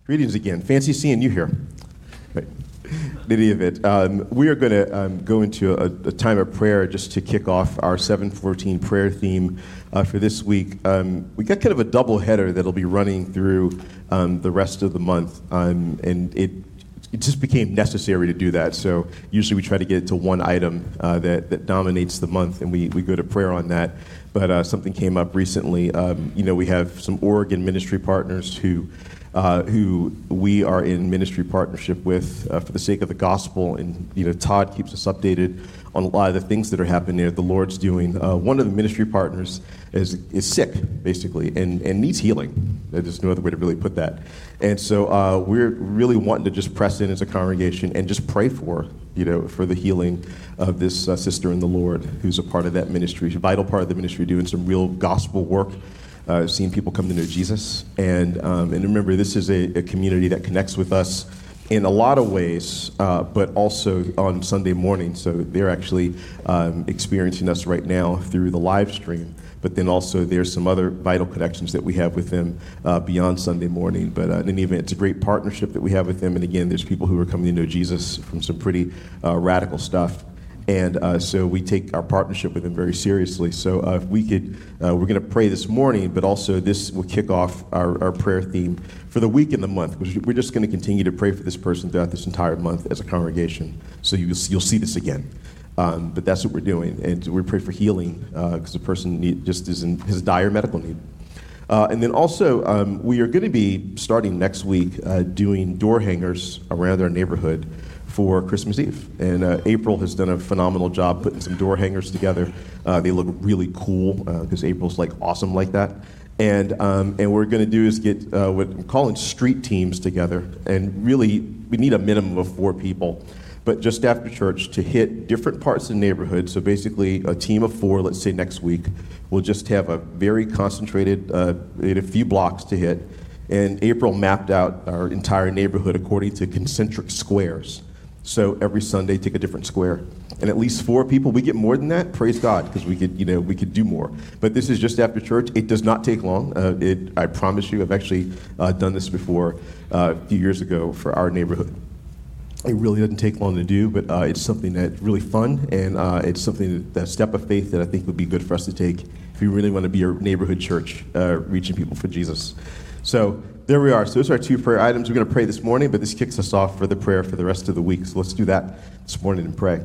Greetings again. Fancy seeing you here. Right. In any event, we are going to go into a time of prayer just to kick off our 714 prayer theme for this week. We got kind of a double header that'll be running through the rest of the month, and it just became necessary to do that. So usually we try to get it to one item that dominates the month, and we go to prayer on that. But something came up recently. We have some Oregon ministry partners who we are in ministry partnership with for the sake of the gospel. And, Todd keeps us updated on a lot of the things that are happening there, the Lord's doing. One of the ministry partners is sick, basically, and needs healing. There's no other way to really put that. And so we're really wanting to just press in as a congregation and just pray for the healing of this sister in the Lord who's a part of that ministry, a vital part of the ministry, doing some real gospel work. Seeing people come to know Jesus. And remember, this is a community that connects with us in a lot of ways, but also on Sunday morning. So they're actually experiencing us right now through the live stream. But then also there's some other vital connections that we have with them beyond Sunday morning. But in any event, it's a great partnership that we have with them. And again, there's people who are coming to know Jesus from some pretty radical stuff. And so we take our partnership with them very seriously. So if we could, we're going to pray this morning, but also this will kick off our prayer theme for the week and the month. We're just going to continue to pray for this person throughout this entire month as a congregation. So you'll see this again. But that's what we're doing. And we pray for healing because the person has a dire medical need. And then also, we are going to be starting next week doing door hangers around our neighborhood for Christmas Eve. And April has done a phenomenal job putting some door hangers together. They look really cool because April's awesome like that. And what we're going to do is get what I'm calling street teams together. And really, we need a minimum of 4 people. But just after church to hit different parts of the neighborhood. So basically a team of 4, let's say next week, we'll just have a very concentrated, a few blocks to hit. And April mapped out our entire neighborhood according to concentric squares. So every Sunday, take a different square. And at least 4 people. We get more than that, praise God, because we could do more. But this is just after church. It does not take long. I promise you, I've actually done this before a few years ago for our neighborhood. It really doesn't take long to do, but it's something that's really fun, and it's something that a step of faith that I think would be good for us to take if we really want to be a neighborhood church, reaching people for Jesus. So there we are. So those are our 2 prayer items. We're going to pray this morning, but this kicks us off for the prayer for the rest of the week. So let's do that this morning and pray.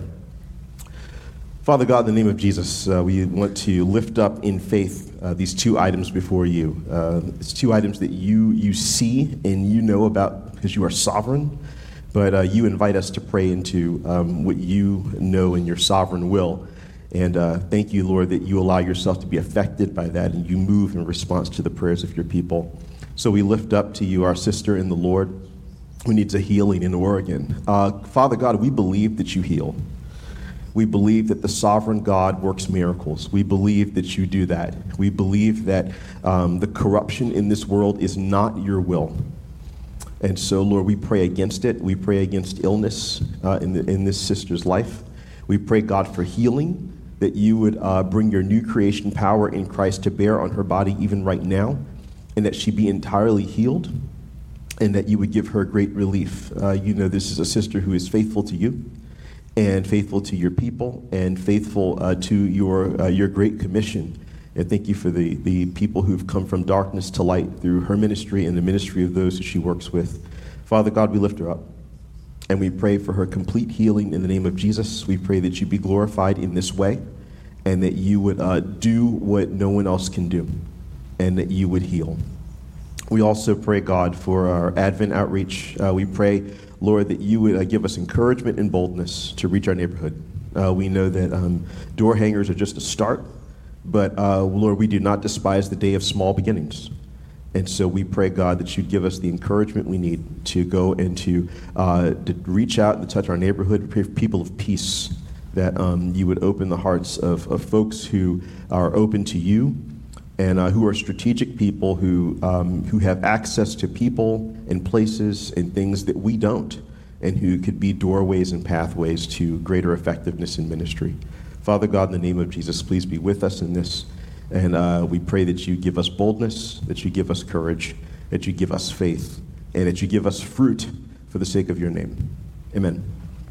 Father God, in the name of Jesus, we want to lift up in faith these 2 items before you. It's 2 items that you see and you know about because you are sovereign, but you invite us to pray into what you know in your sovereign will. And thank you, Lord, that you allow yourself to be affected by that and you move in response to the prayers of your people. So we lift up to you our sister in the Lord who needs a healing in Oregon. Father God, we believe that you heal. We believe that the sovereign God works miracles. We believe that you do that. We believe that the corruption in this world is not your will. And so, Lord, we pray against it. We pray against illness in this sister's life. We pray, God, for healing, that you would bring your new creation power in Christ to bear on her body even right now, and that she be entirely healed, and that you would give her great relief. This is a sister who is faithful to you, and faithful to your people, and faithful to your great commission. And thank you for the people who've come from darkness to light through her ministry and the ministry of those that she works with. Father God, we lift her up, and we pray for her complete healing in the name of Jesus. We pray that you be glorified in this way, and that you would do what no one else can do, and that you would heal. We also pray, God, for our Advent outreach. We pray, Lord, that you would give us encouragement and boldness to reach our neighborhood. We know that door hangers are just a start, but Lord, we do not despise the day of small beginnings. And so we pray, God, that you'd give us the encouragement we need to go and to reach out and to touch our neighborhood. We pray for people of peace, that you would open the hearts of folks who are open to you, and who are strategic people who have access to people and places and things that we don't, and who could be doorways and pathways to greater effectiveness in ministry. Father God, in the name of Jesus, please be with us in this, and we pray that you give us boldness, that you give us courage, that you give us faith, and that you give us fruit for the sake of your name. Amen.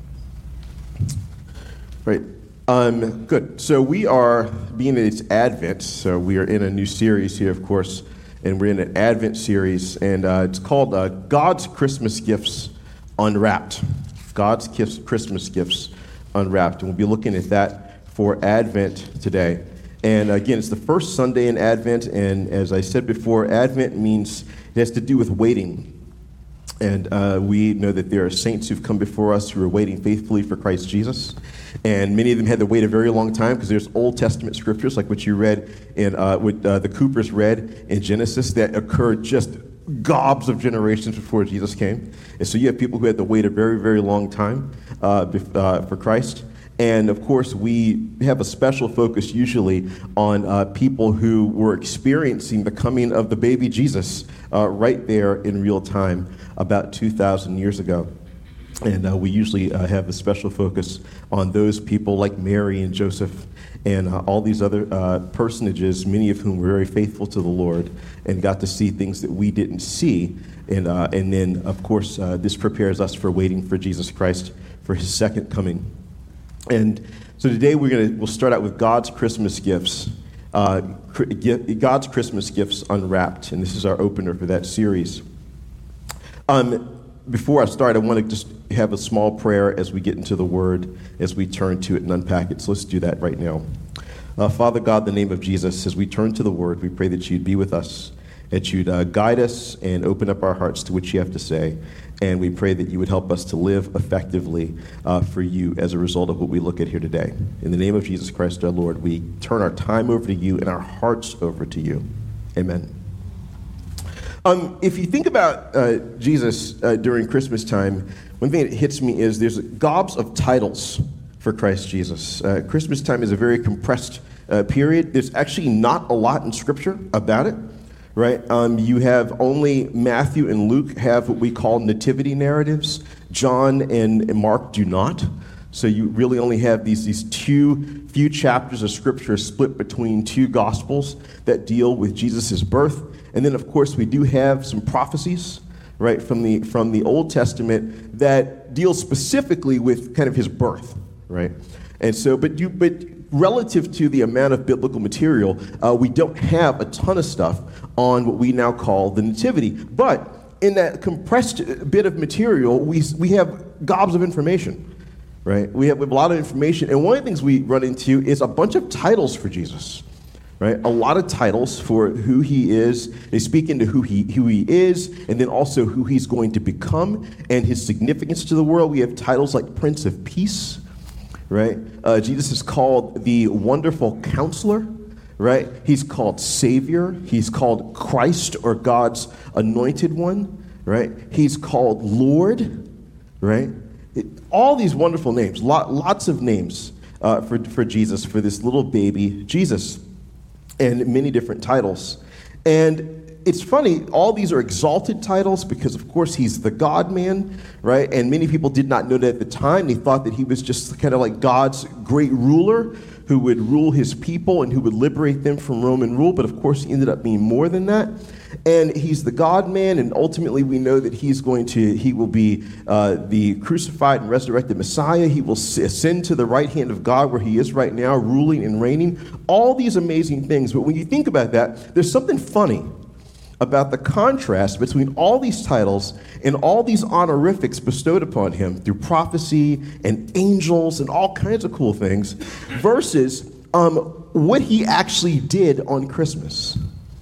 Right. Good. So we are, being that it's Advent, so we are in a new series here, of course, and we're in an Advent series, and it's called God's Christmas Gifts Unwrapped. God's Christmas Gifts Unwrapped. And we'll be looking at that for Advent today. And again, it's the first Sunday in Advent, and as I said before, Advent means it has to do with waiting. And we know that there are saints who've come before us who are waiting faithfully for Christ Jesus. And many of them had to wait a very long time because there's Old Testament scriptures like what you read in what the Coopers read in Genesis that occurred just gobs of generations before Jesus came. And so you have people who had to wait a very, very long time for Christ. And of course, we have a special focus usually on people who were experiencing the coming of the baby Jesus right there in real time about 2,000 years ago. And we usually have a special focus on those people like Mary and Joseph and all these other personages, many of whom were very faithful to the Lord and got to see things that we didn't see. And then, of course, this prepares us for waiting for Jesus Christ for his second coming. And so today we'll start out with God's Christmas gifts, God's Christmas Gifts Unwrapped, and this is our opener for that series. Before I start, I want to just have a small prayer as we get into the Word, as we turn to it and unpack it. So let's do that right now. Father God, in the name of Jesus, as we turn to the Word, we pray that you'd be with us, that you'd guide us and open up our hearts to what you have to say. And we pray that you would help us to live effectively for you as a result of what we look at here today. In the name of Jesus Christ, our Lord, we turn our time over to you and our hearts over to you. Amen. If you think about Jesus during Christmas time, one thing that hits me is there's gobs of titles for Christ Jesus. Christmas time is a very compressed period. There's actually not a lot in Scripture about it. Right? You have only Matthew and Luke have what we call nativity narratives. John and Mark do not. So you really only have these few chapters of Scripture split between two Gospels that deal with Jesus' birth. And then, of course, we do have some prophecies, right, from the Old Testament that deal specifically with kind of his birth, right? And so, but relative to the amount of biblical material, we don't have a ton of stuff on what we now call the Nativity. But in that compressed bit of material, we have gobs of information, right? We have a lot of information. And one of the things we run into is a bunch of titles for Jesus, right? A lot of titles for who he is. They speak into who he is, and then also who he's going to become and his significance to the world. We have titles like Prince of Peace, right? Jesus is called the Wonderful Counselor, right? He's called Savior. He's called Christ, or God's Anointed One, right? He's called Lord, right? All these wonderful names, lots of names for Jesus, for this little baby Jesus, and many different titles. And it's funny, all these are exalted titles because, of course, he's the God-man, right? And many people did not know that at the time. They thought that he was just kind of like God's great ruler who would rule his people and who would liberate them from Roman rule. But, of course, he ended up being more than that. And he's the God-man, and ultimately we know that he will be the crucified and resurrected Messiah. He will ascend to the right hand of God where he is right now, ruling and reigning. All these amazing things. But when you think about that, there's something funny about the contrast between all these titles and all these honorifics bestowed upon him through prophecy and angels and all kinds of cool things versus what he actually did on Christmas,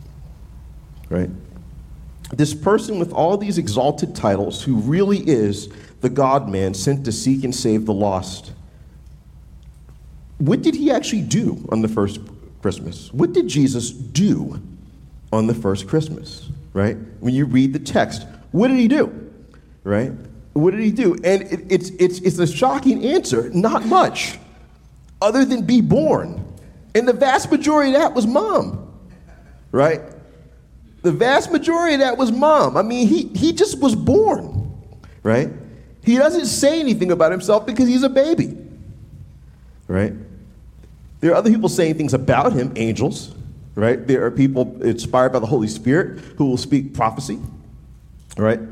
right? This person with all these exalted titles who really is the God-man sent to seek and save the lost. What did he actually do on the first Christmas? What did Jesus do on the first Christmas, right? When you read the text, what did he do, right? What did he do? And it's a shocking answer. Not much, other than be born. And the vast majority of that was mom, right? The vast majority of that was mom. I mean, he just was born, right? He doesn't say anything about himself because he's a baby, right? There are other people saying things about him, angels, right? There are people inspired by the Holy Spirit who will speak prophecy, right?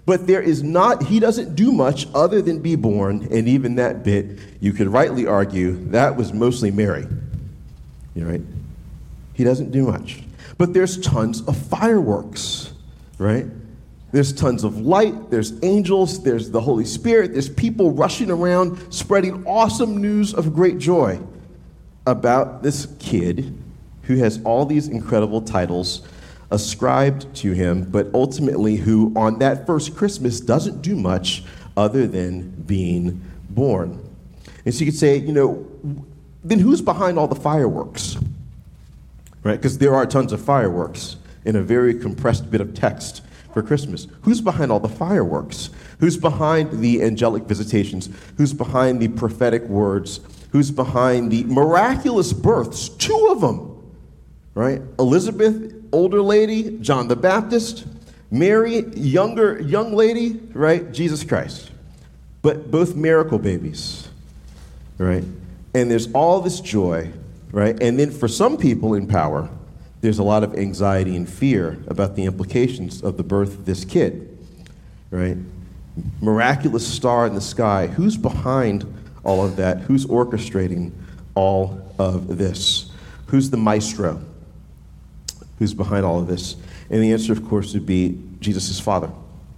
But he doesn't do much other than be born, and even that bit, you could rightly argue, that was mostly Mary. Right? He doesn't do much. But there's tons of fireworks, right? There's tons of light, there's angels, there's the Holy Spirit, there's people rushing around spreading awesome news of great joy about this kid who has all these incredible titles ascribed to him, but ultimately who on that first Christmas doesn't do much other than being born. And so you could say, then who's behind all the fireworks? Right? Because there are tons of fireworks in a very compressed bit of text for Christmas. Who's behind all the fireworks? Who's behind the angelic visitations? Who's behind the prophetic words? Who's behind the miraculous births? 2 of them, right? Elizabeth, older lady, John the Baptist. Mary, young lady, right? Jesus Christ. But both miracle babies, right? And there's all this joy, right? And then for some people in power, there's a lot of anxiety and fear about the implications of the birth of this kid, right? Miraculous star in the sky. Who's behind all of that? Who's orchestrating all of this? Who's the maestro? Who's behind all of this? And the answer, of course, would be Jesus' Father.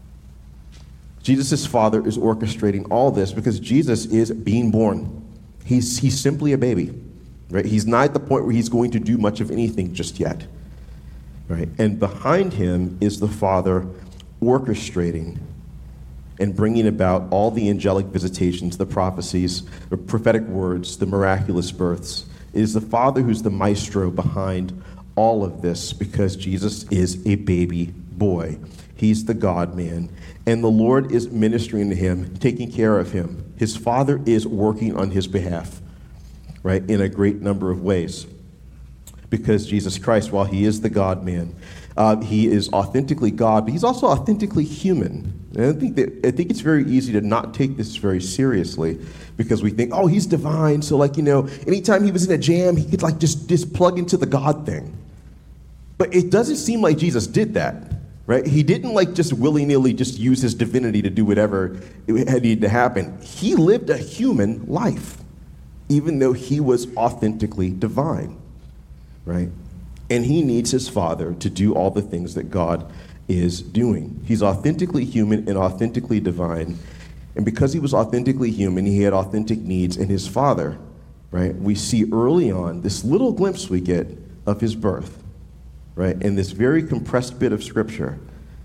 Jesus' Father is orchestrating all this because Jesus is being born. He's simply a baby. Right? He's not at the point where he's going to do much of anything just yet. Right? And behind him is the Father orchestrating and bringing about all the angelic visitations, the prophecies, the prophetic words, the miraculous births. It is the Father who's the maestro behind all of this because Jesus is a baby boy. He's the God-man. And the Lord is ministering to him, taking care of him. His Father is working on his behalf. Right, in a great number of ways. Because Jesus Christ, while he is the God-man, he is authentically God, but he's also authentically human. And I think it's very easy to not take this very seriously because we think, oh, he's divine, so anytime he was in a jam, he could just plug into the God thing. But it doesn't seem like Jesus did that, right? He didn't just willy-nilly just use his divinity to do whatever had needed to happen. He lived a human life, even though he was authentically divine, right? And he needs his Father to do all the things that God is doing. He's authentically human and authentically divine. And because he was authentically human, he had authentic needs. And his Father, right, we see early on this little glimpse we get of his birth, right? And this very compressed bit of Scripture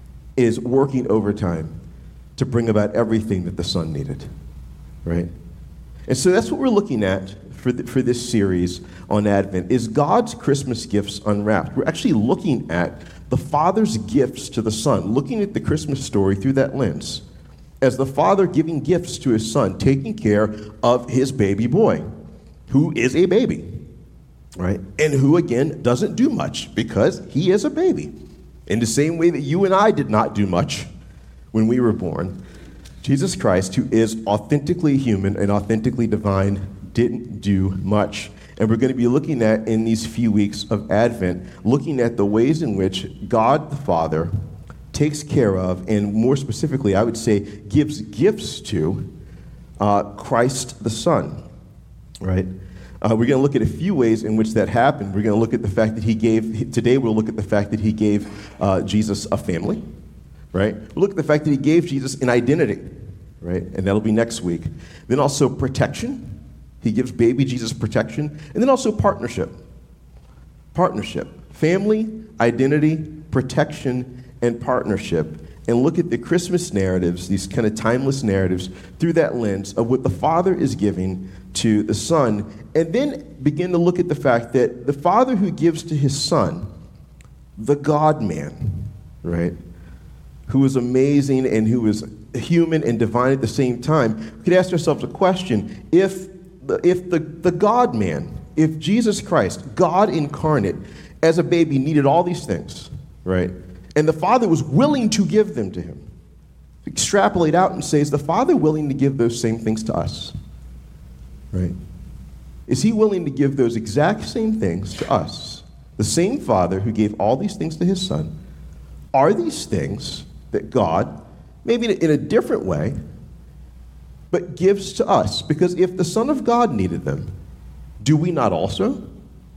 is working overtime to bring about everything that the Son needed, right? And so that's what we're looking at for this series on Advent, is God's Christmas gifts unwrapped. We're actually looking at the Father's gifts to the Son, looking at the Christmas story through that lens, as the Father giving gifts to his Son, taking care of his baby boy, who is a baby, right? And who, again, doesn't do much because he is a baby. In the same way that you and I did not do much when we were born, Jesus Christ, who is authentically human and authentically divine, didn't do much. And we're going to be looking at, in these few weeks of Advent, looking at the ways in which God the Father takes care of, and more specifically, I would say, gives gifts to Christ the Son, right? We're going to look at a few ways in which that happened. We're going to look at the fact that today we'll look at the fact that he gave Jesus a family. Right? We'll look at the fact that he gave Jesus an identity, right? And that'll be next week. Then also protection. He gives baby Jesus protection. And then also partnership. Partnership. Family, identity, protection, and partnership. And look at the Christmas narratives, these kind of timeless narratives, through that lens of what the Father is giving to the Son. And then begin to look at the fact that the Father who gives to his Son, the God-man, right? Who is amazing and who is human and divine at the same time, we could ask ourselves a question. If the God-man, if Jesus Christ, God incarnate, as a baby needed all these things, right? And the Father was willing to give them to him. Extrapolate out and say, is the Father willing to give those same things to us? Right? Is he willing to give those exact same things to us? The same Father who gave all these things to his Son. Are these things that God maybe in a different way, but gives to us. Because if the Son of God needed them, do we not also?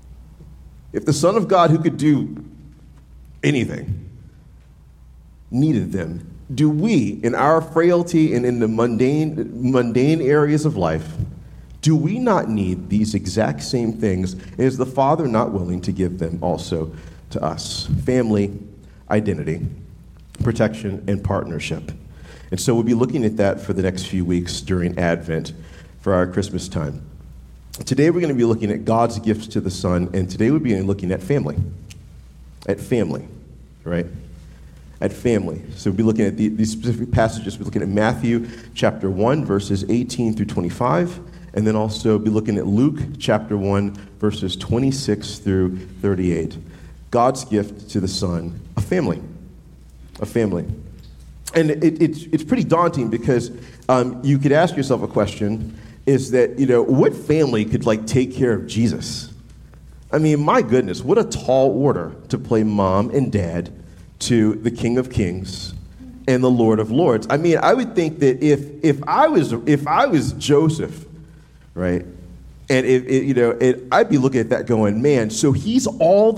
If the Son of God, who could do anything, needed them, do we, in our frailty and in the mundane areas of life, do we not need these exact same things? And is the Father not willing to give them also to us? Family, identity, protection, and partnership. And so we'll be looking at that for the next few weeks during Advent for our Christmas time. Today we're going to be looking at God's gifts to the Son, and today we'll be looking at family. At family, right? At family. So we'll be looking at these specific passages. We're looking at Matthew chapter 1, verses 18 through 25, and then also be looking at Luke chapter 1, verses 26 through 38. God's gift to the Son, a family. A family. And it's pretty daunting because you could ask yourself a question, is that, what family could, take care of Jesus? I mean, my goodness, what a tall order to play mom and dad to the King of Kings and the Lord of Lords. I mean, I would think that if I was Joseph, right, and I'd be looking at that going, man, so he's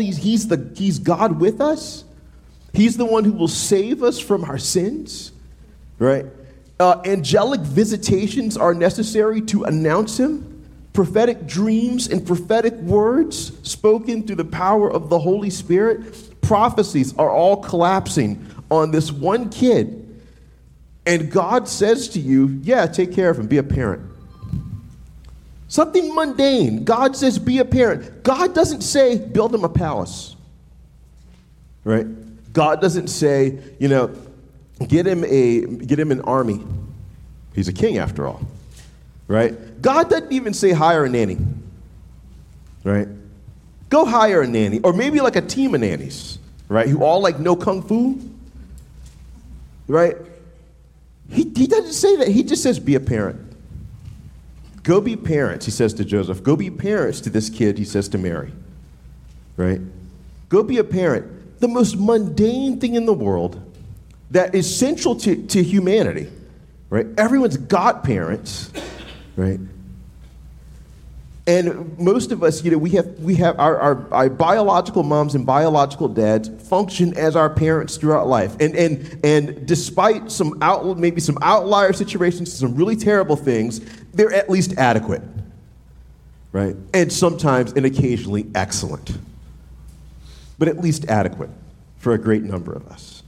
God with us? He's the one who will save us from our sins, right? Angelic visitations are necessary to announce him. Prophetic dreams and prophetic words spoken through the power of the Holy Spirit. Prophecies are all collapsing on this one kid. And God says to you, yeah, take care of him, be a parent. Something mundane. God says, be a parent. God doesn't say, build him a palace, right? God doesn't say, get him an army. He's a king after all, right? God doesn't even say hire a nanny, right? Go hire a nanny, or maybe like a team of nannies, right? Who all know kung fu, right? He doesn't say that. He just says be a parent. Go be parents, he says to Joseph. Go be parents to this kid, he says to Mary, right? Go be a parent. The most mundane thing in the world that is central to humanity, right? Everyone's got parents, right? And most of us, we have our biological moms and biological dads function as our parents throughout life. And despite some outlier situations, some really terrible things, they're at least adequate, right? And sometimes and occasionally excellent. But at least adequate for a great number of us.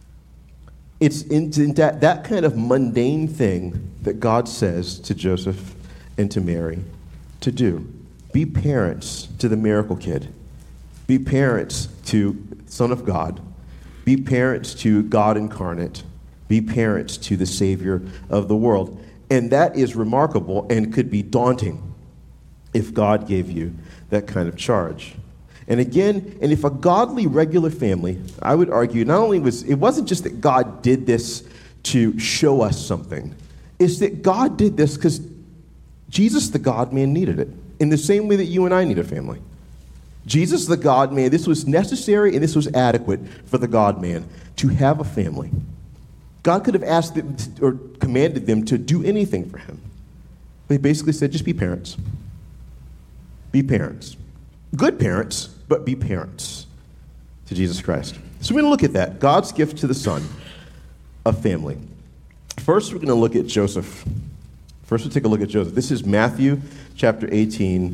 It's in that kind of mundane thing that God says to Joseph and to Mary to do. Be parents to the miracle kid. Be parents to Son of God. Be parents to God incarnate. Be parents to the Savior of the world. And that is remarkable and could be daunting if God gave you that kind of charge. And again, if a godly, regular family, I would argue, it wasn't just that God did this to show us something. It's that God did this because Jesus, the God-man, needed it. In the same way that you and I need a family. Jesus, the God-man, this was necessary and this was adequate for the God-man to have a family. God could have asked them or commanded them to do anything for him. But he basically said, just be parents. Be parents. Good parents, but be parents to Jesus Christ. So we're going to look at that. God's gift to the Son, a family. First, we're going to look at Joseph. First, we'll take a look at Joseph. This is Matthew chapter 1,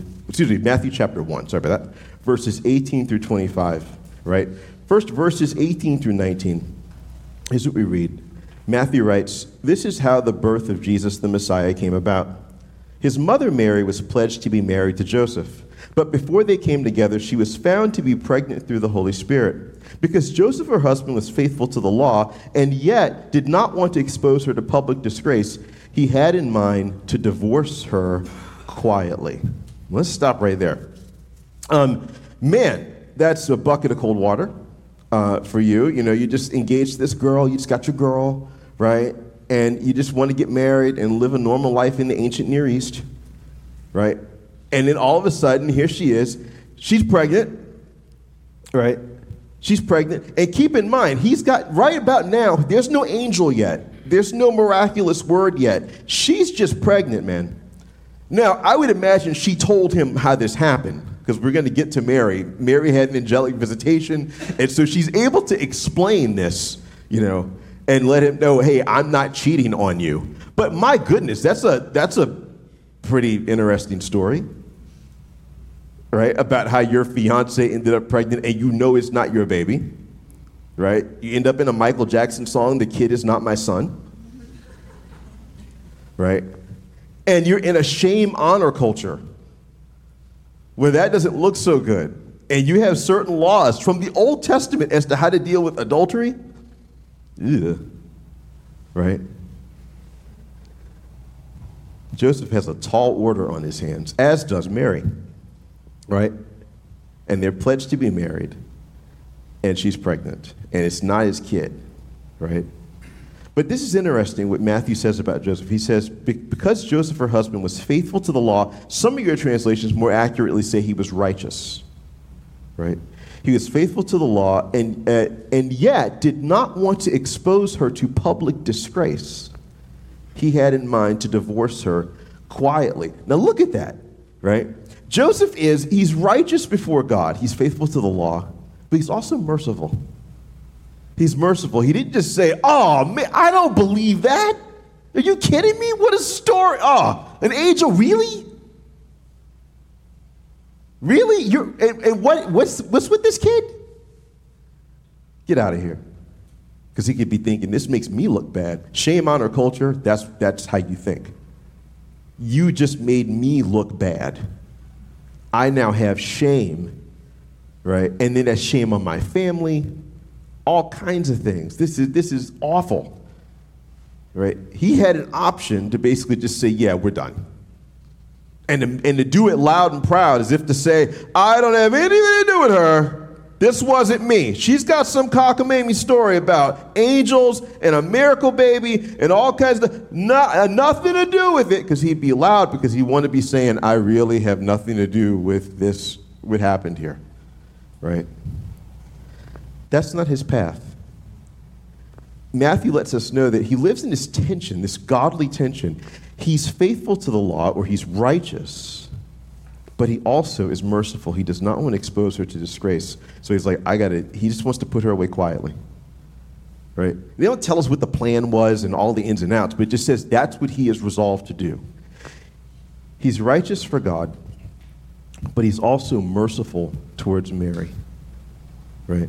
sorry about that, verses 18 through 25, right? First, verses 18 through 19. Here's what we read. Matthew writes, "This is how the birth of Jesus the Messiah came about. His mother Mary was pledged to be married to Joseph. But before they came together, she was found to be pregnant through the Holy Spirit. Because Joseph, her husband, was faithful to the law, and yet did not want to expose her to public disgrace, he had in mind to divorce her quietly." Let's stop right there. Man, that's a bucket of cold water for you. You just engaged this girl, you just got your girl, right? And you just want to get married and live a normal life in the ancient Near East, right? And then all of a sudden, here she is. She's pregnant, right? She's pregnant. And keep in mind, he's got, right about now, there's no angel yet. There's no miraculous word yet. She's just pregnant, man. Now, I would imagine she told him how this happened, because we're going to get to Mary. Mary had an angelic visitation, and so she's able to explain this, and let him know, hey, I'm not cheating on you. But my goodness, that's a pretty interesting story, right? About how your fiance ended up pregnant and it's not your baby, right? You end up in a Michael Jackson song, "The Kid Is Not My Son," right? And you're in a shame-honor culture where that doesn't look so good. And you have certain laws from the Old Testament as to how to deal with adultery. Ugh. Right? Joseph has a tall order on his hands, as does Mary, right? And they're pledged to be married, and she's pregnant, and it's not his kid, right? But this is interesting what Matthew says about Joseph. He says, because Joseph, her husband, was faithful to the law, some of your translations more accurately say he was righteous, right? He was faithful to the law and yet did not want to expose her to public disgrace. He had in mind to divorce her quietly. Now look at that, right? Joseph he's righteous before God. He's faithful to the law, but he's also merciful. He's merciful. He didn't just say, oh, man, I don't believe that. Are you kidding me? What a story. Oh, an angel, really? Really? What's with this kid? Get out of here. Because he could be thinking, this makes me look bad. Shame on our culture, that's how you think. You just made me look bad. I now have shame, right? And then that's shame on my family, all kinds of things. This is awful, right? He had an option to basically just say, yeah, we're done. And to do it loud and proud, as if to say, I don't have anything to do with her. This wasn't me. She's got some cockamamie story about angels and a miracle baby and all kinds of nothing to do with it, because he'd be loud because he wanted to be saying, I really have nothing to do with this, what happened here, right? That's not his path. Matthew lets us know that he lives in this tension, this godly tension. He's faithful to the law, or he's righteous, but he also is merciful. He does not want to expose her to disgrace. So he's like, he just wants to put her away quietly, right? They don't tell us what the plan was and all the ins and outs, but it just says that's what he is resolved to do. He's righteous for God, but he's also merciful towards Mary, right?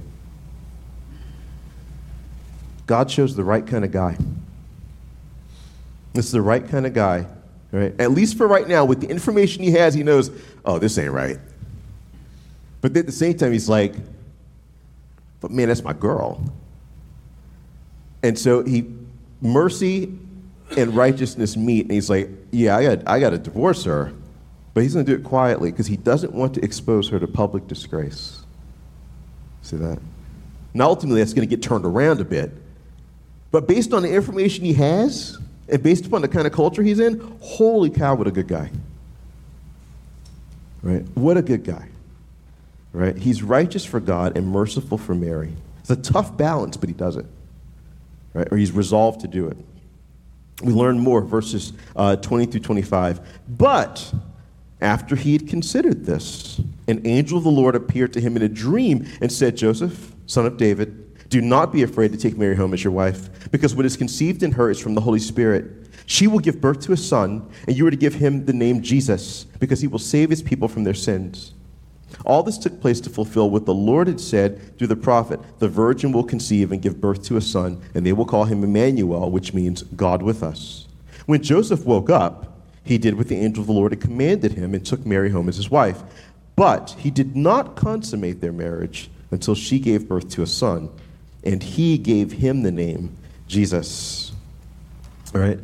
God chose the right kind of guy. This is the right kind of guy, right? At least for right now, with the information he has, he knows, oh, this ain't right. But at the same time, he's like, but man, that's my girl. And so mercy and righteousness meet, and he's like, yeah, I got to divorce her, but he's going to do it quietly because he doesn't want to expose her to public disgrace. See that? Now, ultimately, that's going to get turned around a bit. But based on the information he has, and based upon the kind of culture he's in, holy cow, what a good guy. Right? What a good guy. Right? He's righteous for God and merciful for Mary. It's a tough balance, but he does it. Right? Or he's resolved to do it. We learn more, verses 20 through 25. But after he had considered this, an angel of the Lord appeared to him in a dream and said, Joseph, son of David, do not be afraid to take Mary home as your wife, because what is conceived in her is from the Holy Spirit. She will give birth to a son, and you are to give him the name Jesus, because he will save his people from their sins. All this took place to fulfill what the Lord had said through the prophet. The virgin will conceive and give birth to a son, and they will call him Emmanuel, which means God with us. When Joseph woke up, he did what the angel of the Lord had commanded him and took Mary home as his wife. But he did not consummate their marriage until she gave birth to a son, and he gave him the name Jesus. All right?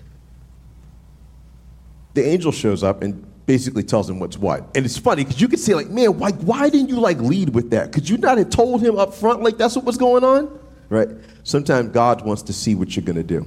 The angel shows up and basically tells him what's what. And it's funny, because you could say, like, man, why didn't you, lead with that? Could you not have told him up front, that's what was going on? Right? Sometimes God wants to see what you're going to do.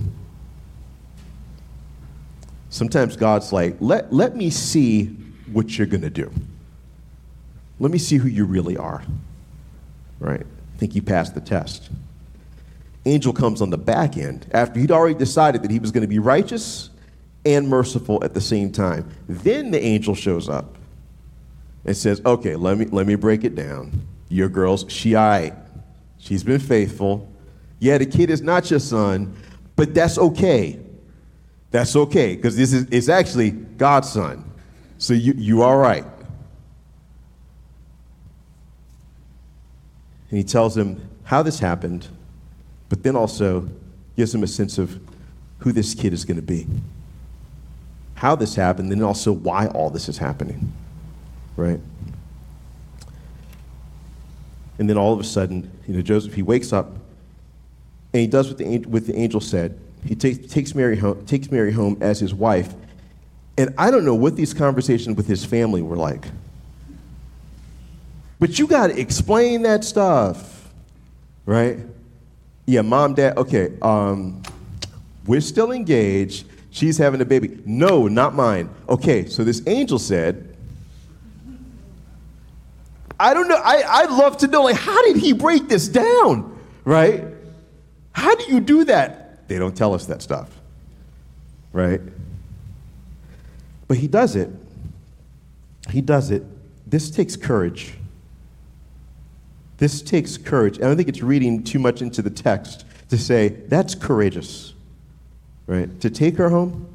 Sometimes God's like, let me see what you're going to do. Let me see who you really are. Right? I think you passed the test. Angel comes on the back end after he'd already decided that he was going to be righteous and merciful at the same time. Then the angel shows up and says, okay, let me break it down. Your girl's, she's been faithful. Yeah, the kid is not your son, but that's okay. That's okay, because it's actually God's son. So you all right. And he tells him how this happened, but then also gives him a sense of who this kid is going to be. How this happened, and also why all this is happening, right? And then all of a sudden, Joseph, he wakes up, and he does what the angel said. He takes Mary home as his wife. And I don't know what these conversations with his family were like. But you got to explain that stuff, right? Yeah, mom, dad, okay, we're still engaged. She's having a baby. No, not mine. Okay, so this angel said, I don't know. I'd love to know, like, how did he break this down, right? How do you do that? They don't tell us that stuff, right? But he does it. He does it. This takes courage. This takes courage. I don't think it's reading too much into the text to say, that's courageous, right? To take her home,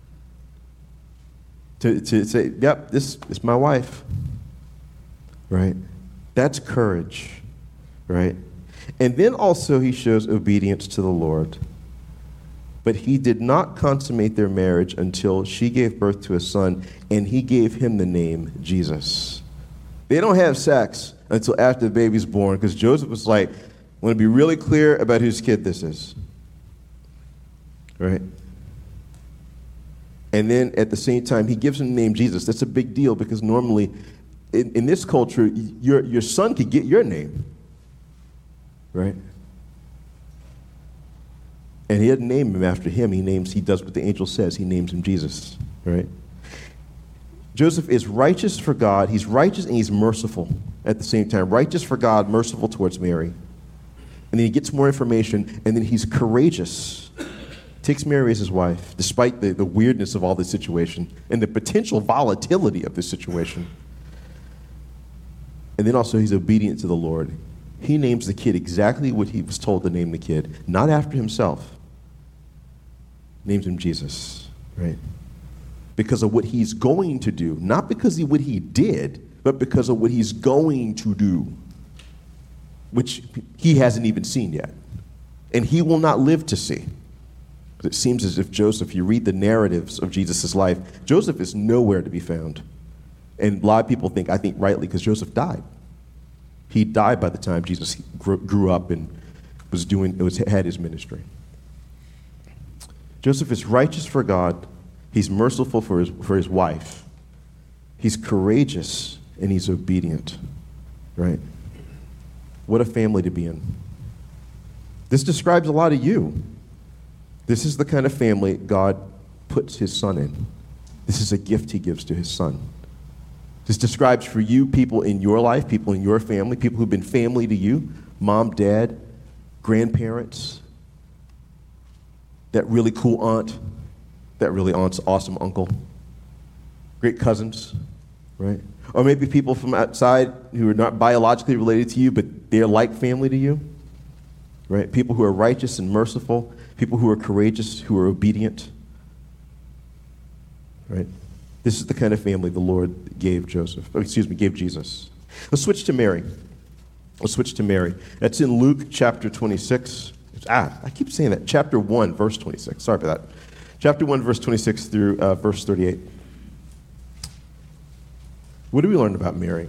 to say, yep, this is my wife, right? That's courage, right? And then also he shows obedience to the Lord. But he did not consummate their marriage until she gave birth to a son, and he gave him the name Jesus. They don't have sex until after the baby's born, because Joseph was like, I want to be really clear about whose kid this is. Right? And then at the same time, he gives him the name Jesus. That's a big deal, because normally in this culture, your son could get your name. Right? And he didn't name him after him. He does what the angel says. He names him Jesus, right? Joseph is righteous for God. He's righteous and he's merciful at the same time. Righteous for God, merciful towards Mary. And then he gets more information, and then he's courageous. Takes Mary as his wife, despite the weirdness of all this situation and the potential volatility of this situation. And then also he's obedient to the Lord. He names the kid exactly what he was told to name the kid, not after himself. Names him Jesus, right? Because of what he's going to do, not because of what he did, but because of what he's going to do, which he hasn't even seen yet, and he will not live to see. But it seems as if Joseph, you read the narratives of Jesus' life, Joseph is nowhere to be found. And a lot of people think, I think rightly, because Joseph died. He died by the time Jesus grew up and had his ministry. Joseph is righteous for God. He's merciful for his wife. He's courageous and he's obedient, right? What a family to be in. This describes a lot of you. This is the kind of family God puts his son in. This is a gift he gives to his son. This describes for you people in your life, people in your family, people who've been family to you, mom, dad, grandparents, that really cool aunt, that really awesome uncle, great cousins, right? Or maybe people from outside who are not biologically related to you, but they're like family to you, right? People who are righteous and merciful, people who are courageous, who are obedient, right? This is the kind of family the Lord gave Jesus. Let's switch to Mary. That's in Luke chapter 26. I keep saying that. Chapter 1, verse 26. Sorry for that. Chapter 1, verse 26 through verse 38. What do we learn about Mary?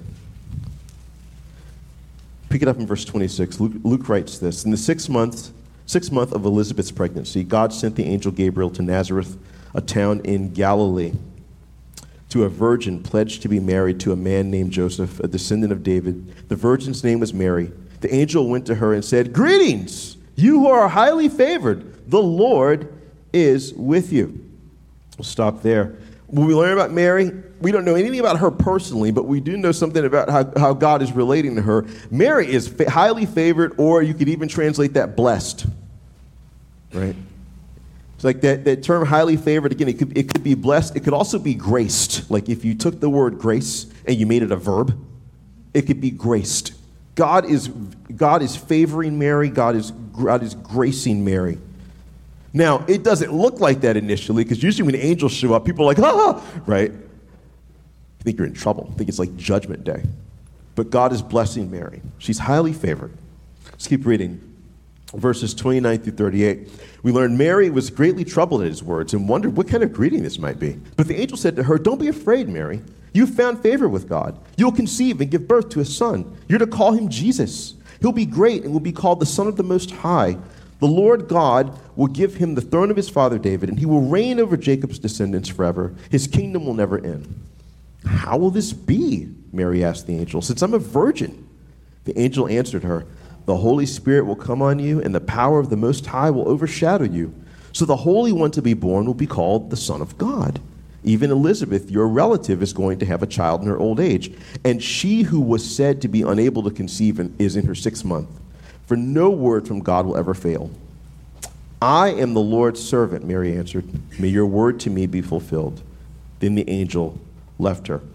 Pick it up in verse 26. Luke writes this. In the sixth month of Elizabeth's pregnancy, God sent the angel Gabriel to Nazareth, a town in Galilee, to a virgin pledged to be married to a man named Joseph, a descendant of David. The virgin's name was Mary. The angel went to her and said, "Greetings, you who are highly favored. The Lord is with you." We'll stop there. When we learn about Mary, we don't know anything about her personally, but we do know something about how God is relating to her. Mary is highly favored, or you could even translate that blessed, right? It's like that term highly favored, again, it could be blessed. It could also be graced. Like if you took the word grace and you made it a verb, it could be graced. God is favoring Mary. God is gracing Mary. Now, it doesn't look like that initially, because usually when angels show up, people are like, ah, right? I think you're in trouble. I think it's like Judgment Day. But God is blessing Mary. She's highly favored. Let's keep reading. Verses 29 through 38. We learn Mary was greatly troubled at his words and wondered what kind of greeting this might be. But the angel said to her, "Don't be afraid, Mary. You've found favor with God. You'll conceive and give birth to a son. You're to call him Jesus. He'll be great and will be called the Son of the Most High. The Lord God will give him the throne of his father David, and he will reign over Jacob's descendants forever. His kingdom will never end." "How will this be?" Mary asked the angel, "since I'm a virgin?" The angel answered her, "The Holy Spirit will come on you, and the power of the Most High will overshadow you. So the Holy One to be born will be called the Son of God. Even Elizabeth, your relative, is going to have a child in her old age, and she who was said to be unable to conceive is in her 6th month. For no word from God will ever fail." "I am the Lord's servant," Mary answered. "May your word to me be fulfilled." Then the angel left her.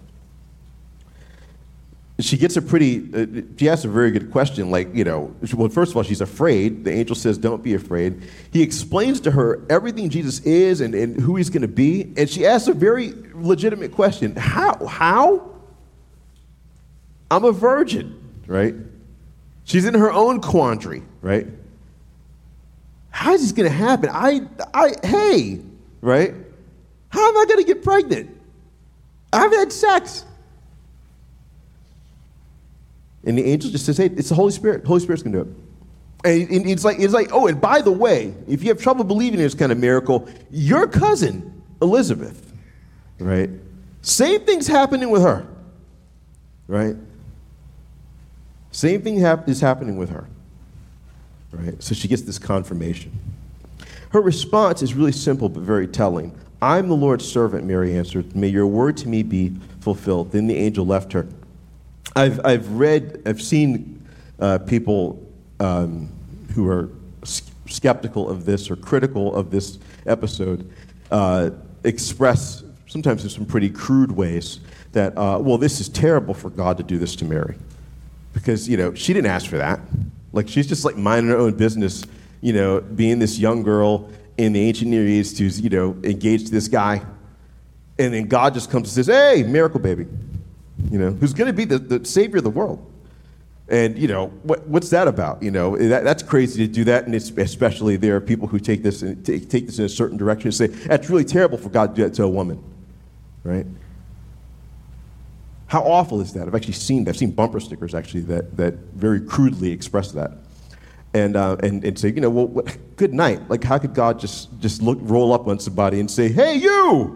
She gets she asks a very good question, well, first of all, she's afraid. The angel says, "Don't be afraid." He explains to her everything Jesus is and who he's going to be, and she asks a very legitimate question. How? I'm a virgin, right? She's in her own quandary, right? How is this going to happen? Hey, right? How am I going to get pregnant? I've had sex. And the angel just says, "Hey, it's the Holy Spirit. The Holy Spirit's going to do it." And it's like, oh, and by the way, if you have trouble believing in this kind of miracle, your cousin, Elizabeth, right? Same thing's happening with her, right? Same thing is happening with her, right? So she gets this confirmation. Her response is really simple but very telling. "I'm the Lord's servant," Mary answered. "May your word to me be fulfilled." Then the angel left her. I've seen people who are skeptical of this or critical of this episode express, sometimes in some pretty crude ways, that, well, this is terrible for God to do this to Mary. Because, she didn't ask for that. Like, she's just like minding her own business, being this young girl in the ancient Near East who's, engaged to this guy. And then God just comes and says, "Hey, miracle baby," who's going to be the savior of the world. And, what's that about? That's crazy to do that. And especially there are people who take this in a certain direction and say, that's really terrible for God to do that to a woman, right? How awful is that? I've seen bumper stickers actually that very crudely express that, and say, well, good night. Like, how could God just roll up on somebody and say, "Hey, you're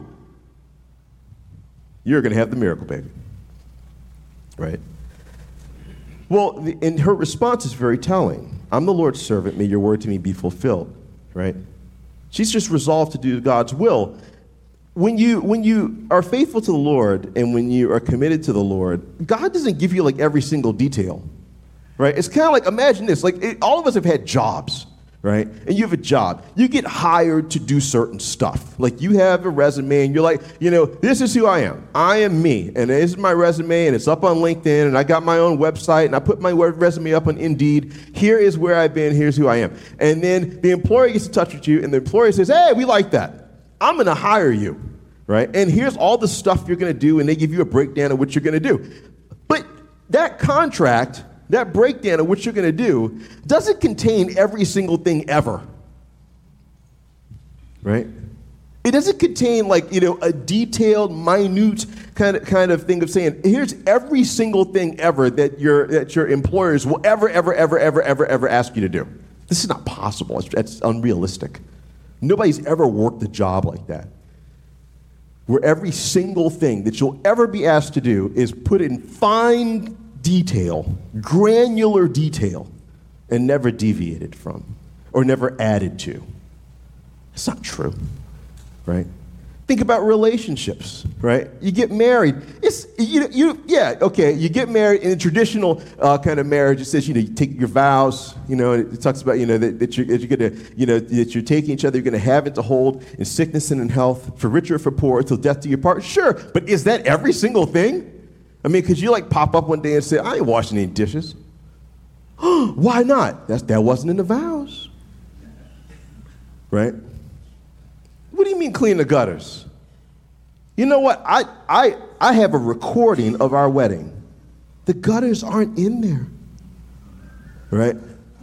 going to have the miracle baby," right? Well, and her response is very telling. "I'm the Lord's servant. May your word to me be fulfilled," right? She's just resolved to do God's will. When you are faithful to the Lord and when you are committed to the Lord, God doesn't give you like every single detail, right? It's kind of like, imagine this, all of us have had jobs, right? And you have a job. You get hired to do certain stuff. Like, you have a resume and you're like, this is who I am. I am me. And this is my resume and it's up on LinkedIn and I got my own website and I put my resume up on Indeed. Here is where I've been. Here's who I am. And then the employer gets in touch with you and the employer says, "Hey, we like that. I'm going to hire you," right? "And here's all the stuff you're going to do," and they give you a breakdown of what you're going to do. But that contract, that breakdown of what you're going to do, doesn't contain every single thing ever, right? It doesn't contain a detailed, minute kind of thing of saying, here's every single thing ever that your employers will ever ask you to do. This is not possible. It's unrealistic. Nobody's ever worked a job like that, where every single thing that you'll ever be asked to do is put in fine detail, granular detail, and never deviated from or never added to. It's not true, right? Think about relationships, right? You get married. You get married in a traditional kind of marriage. It says, you take your vows. It talks about, that you're gonna, that you're taking each other. You're gonna have it to hold in sickness and in health, for richer or for poor, till death do you part. Sure, but is that every single thing? I mean, could you pop up one day and say, I ain't washing any dishes? Why not? That wasn't in the vows, right? What do you mean clean the gutters? You know what? I have a recording of our wedding. The gutters aren't in there, right?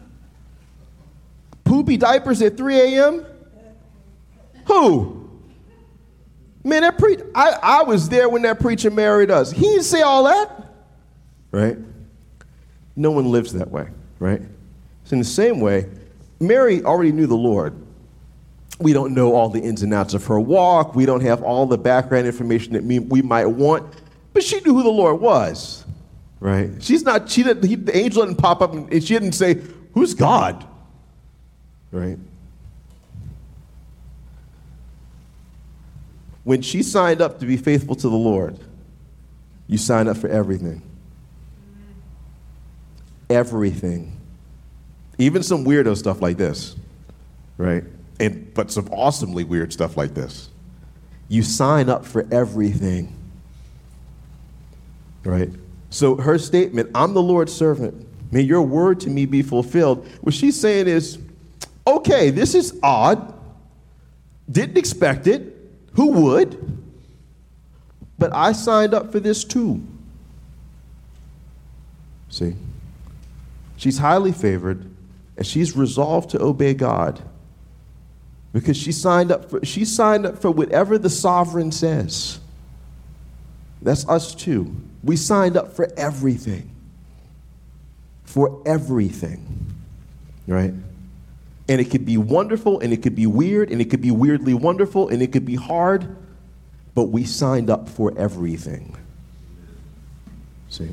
Poopy diapers at 3 a.m.? Who? Man, I was there when that preacher married us. He didn't say all that, right? No one lives that way, right? So in the same way, Mary already knew the Lord. We don't know all the ins and outs of her walk. We don't have all the background information that we might want, but she knew who the Lord was, right? The angel didn't pop up and she didn't say, who's God, right? When she signed up to be faithful to the Lord, you sign up for everything. Everything. Even some weirdo stuff like this, right? But some awesomely weird stuff like this. You sign up for everything, right? So her statement, I'm the Lord's servant. May your word to me be fulfilled. What she's saying is, okay, this is odd. Didn't expect it. Who would? But I signed up for this too. See? She's highly favored, and she's resolved to obey God. Because she signed up for whatever the sovereign says. That's us too. We signed up for everything. For everything. Right? And it could be wonderful, and it could be weird, and it could be weirdly wonderful, and it could be hard, but we signed up for everything. See?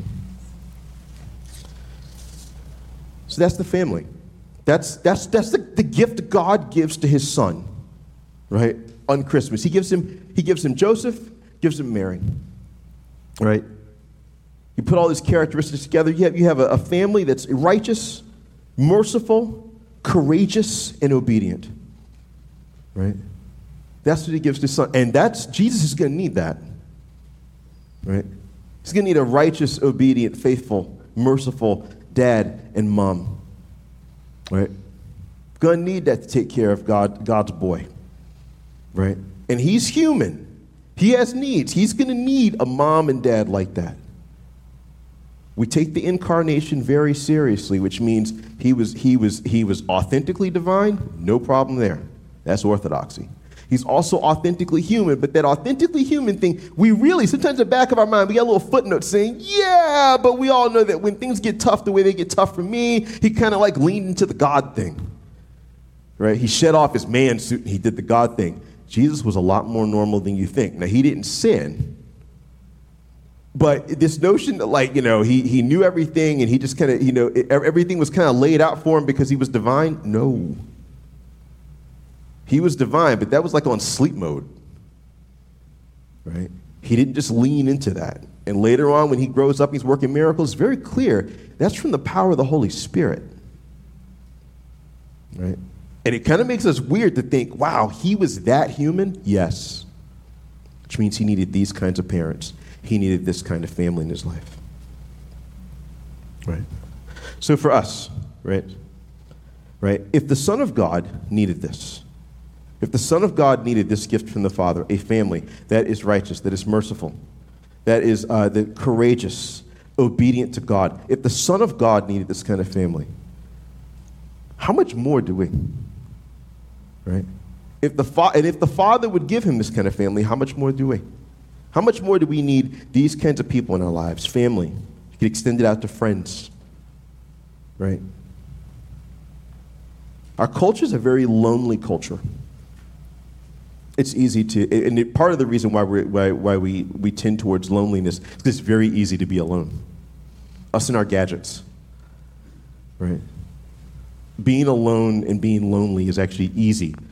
So that's the family. That's the gift God gives to his son, right? On Christmas. He gives him Joseph, gives him Mary, right? You put all these characteristics together, you have a family that's righteous, merciful, courageous, and obedient, right? That's what he gives to his son. And Jesus is going to need that, right? He's going to need a righteous, obedient, faithful, merciful dad and mom. Right? Gonna need that to take care of God's boy. Right? And he's human. He has needs. He's gonna need a mom and dad like that. We take the incarnation very seriously, which means he was authentically divine, no problem there. That's orthodoxy. He's also authentically human, but that authentically human thing, we really, sometimes in the back of our mind, we got a little footnote saying, yeah, but we all know that when things get tough the way they get tough for me, he kind of leaned into the God thing, right? He shed off his man suit and he did the God thing. Jesus was a lot more normal than you think. Now, he didn't sin, but this notion that he knew everything and he just kind of, everything was kind of laid out for him because he was divine, no. He was divine, but that was on sleep mode, right? He didn't just lean into that. And later on, when he grows up, he's working miracles. It's very clear that's from the power of the Holy Spirit, right? And it kind of makes us weird to think, wow, he was that human? Yes. Which means he needed these kinds of parents. He needed this kind of family in his life, right? So for us, right? If the Son of God needed this, if the Son of God needed this gift from the Father, a family that is righteous, that is merciful, that is courageous, obedient to God, if the Son of God needed this kind of family, how much more do we? Right? If the Father would give him this kind of family, how much more do we? How much more do we need these kinds of people in our lives? Family. You could extend it out to friends. Right? Our culture is a very lonely culture. It's easy to, and part of the reason why we tend towards loneliness is because it's very easy to be alone. Us and our gadgets, right? Being alone and being lonely is actually easy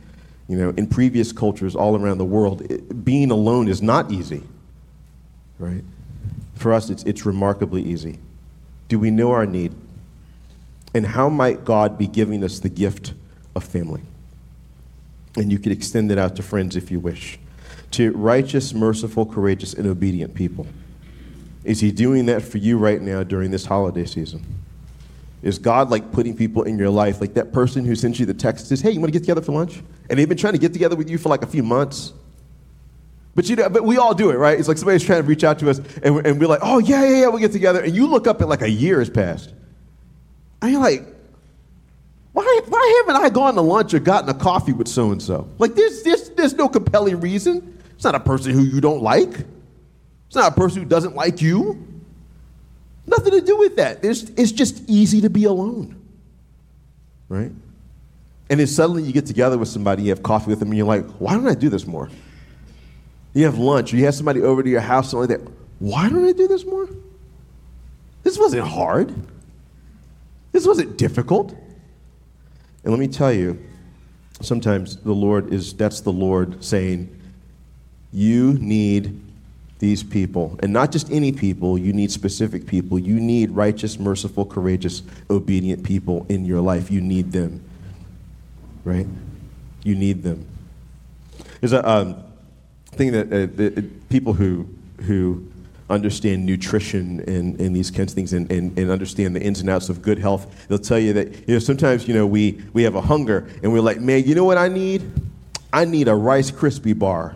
In previous cultures all around the world, being alone is not easy, right? For us, it's remarkably easy. Do we know our need? And how might God be giving us the gift of family? And you could extend it out to friends if you wish. To righteous, merciful, courageous, and obedient people. Is he doing that for you right now during this holiday season? Is God putting people in your life, like that person who sends you the text says, hey, you want to get together for lunch? And they've been trying to get together with you for a few months. But we all do it, right? It's like somebody's trying to reach out to us, and we're like, oh, yeah, we'll get together. And you look up at a year has passed. And you're like, why haven't I gone to lunch or gotten a coffee with so-and-so? There's no compelling reason. It's not a person who you don't like. It's not a person who doesn't like you. Nothing to do with that. It's just easy to be alone, right? And then suddenly you get together with somebody, you have coffee with them, and you're like, why don't I do this more? You have lunch, or you have somebody over to your house, something like that. Why don't I do this more? This wasn't hard. This wasn't difficult. And let me tell you, sometimes that's the Lord saying, you need these people. And not just any people, you need specific people. You need righteous, merciful, courageous, obedient people in your life. You need them, right? You need them. There's a thing that people who understand nutrition and these kinds of things and understand the ins and outs of good health, they'll tell you that sometimes we have a hunger and we're like, man, you know what I need? I need a Rice Krispie bar.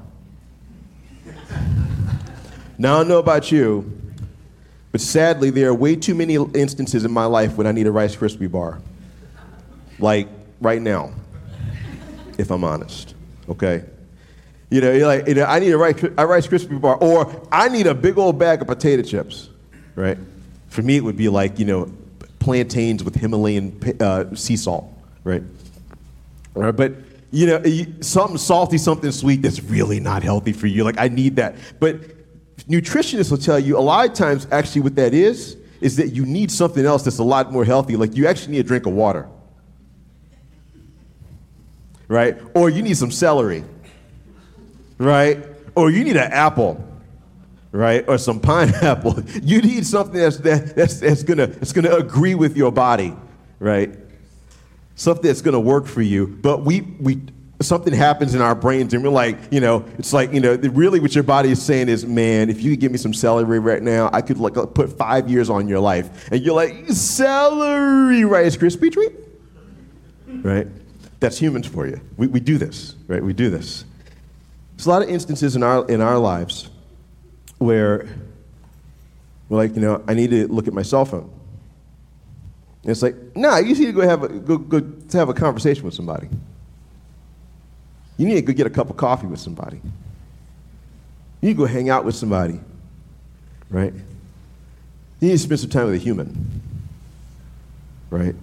Now, I don't know about you, but sadly, there are way too many instances in my life when I need a Rice Krispie bar. Like right now, if I'm honest, okay? You're like, I need a Rice Krispie bar, or I need a big old bag of potato chips, right? For me, it would be like, plantains with Himalayan sea salt, right? All right, but, something salty, something sweet that's really not healthy for you. Like, I need that. But nutritionists will tell you a lot of times, actually, what that is that you need something else that's a lot more healthy. Like, you actually need a drink of water, right? Or you need some celery. Right? Or you need an apple, right? Or some pineapple. You need something that's gonna agree with your body, right? Something that's gonna work for you. But we something happens in our brains, and we're like, it's like, really what your body is saying is, man, if you could give me some celery right now, I could put 5 years on your life. And you're like, celery, Rice Krispie treat, right? That's humans for you. We do this, right? We do this. There's a lot of instances in our lives where we're like, I need to look at my cell phone. And it's like, nah, you need to go have a conversation with somebody. You need to go get a cup of coffee with somebody. You need to go hang out with somebody, right? You need to spend some time with a human, right?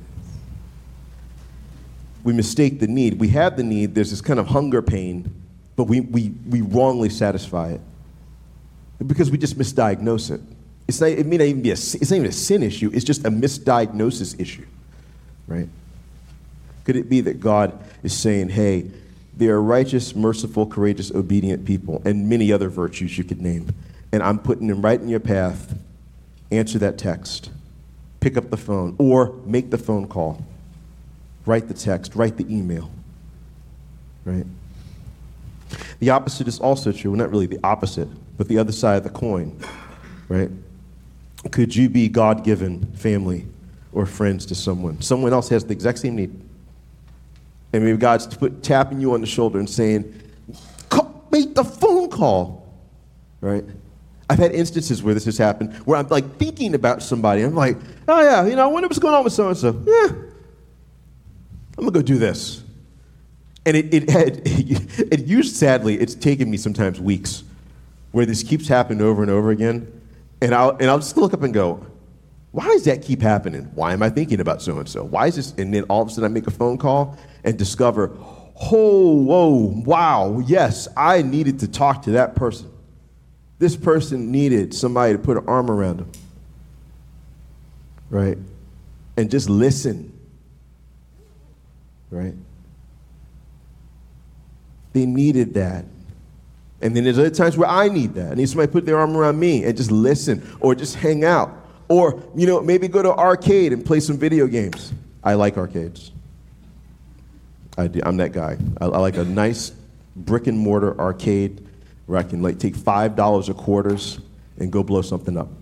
We mistake the need. We have the need. There's this kind of hunger pain, but we wrongly satisfy it because we just misdiagnose it. It may not even be it's not even a sin issue. It's just a misdiagnosis issue, right? Could it be that God is saying, hey, there are righteous, merciful, courageous, obedient people, and many other virtues you could name, and I'm putting them right in your path. Answer that text. Pick up the phone, or make the phone call. Write the text, write the email, right? The opposite is also true. Well, not really the opposite, but the other side of the coin, right? Could you be God-given family or friends to someone? Someone else has the exact same need. And maybe God's tapping you on the shoulder and saying, make the phone call, right? I've had instances where this has happened, where I'm thinking about somebody. I'm like, oh yeah, I wonder what's going on with so-and-so. Yeah, I'm going to go do this. And it used, sadly, it's taken me sometimes weeks where this keeps happening over and over again. And I'll just look up and go, why does that keep happening? Why am I thinking about so-and-so? Why is this? And then all of a sudden I make a phone call and discover, oh, whoa, wow, yes, I needed to talk to that person. This person needed somebody to put an arm around them, right? And just listen, right? They needed that. And then there's other times where I need that. I need somebody to put their arm around me and just listen or just hang out. Or, maybe go to an arcade and play some video games. I like arcades. I'm that guy. I like a nice brick and mortar arcade where I can take $5 of quarters and go blow something up.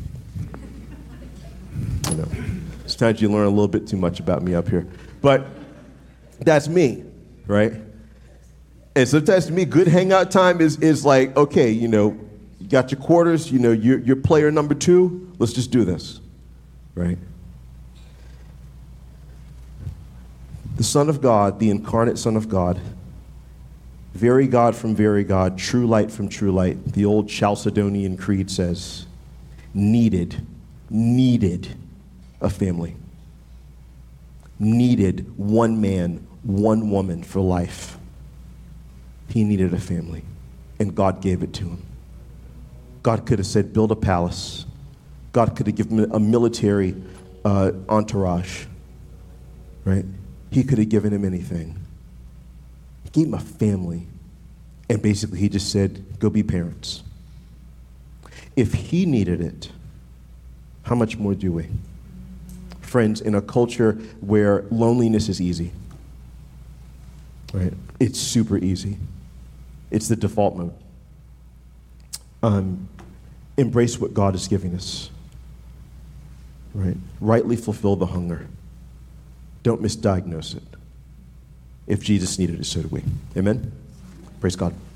Sometimes you learn a little bit too much about me up here. But that's me, right? And sometimes to me, good hangout time is like, okay, you got your quarters, you're player number 2, let's just do this, right? The Son of God, the incarnate Son of God, very God from very God, true light from true light, the old Chalcedonian Creed says, needed a family. Needed one man, one woman for life. He needed a family, and God gave it to him. God could have said, build a palace. God could have given him a military entourage, right? He could have given him anything. He gave him a family, and basically he just said, go be parents. If he needed it, how much more do we? Friends, in a culture where loneliness is easy, right? It's super easy. It's the default mode. Embrace what God is giving us, right? Rightly fulfill the hunger. Don't misdiagnose it. If Jesus needed it, so do we. Amen? Praise God.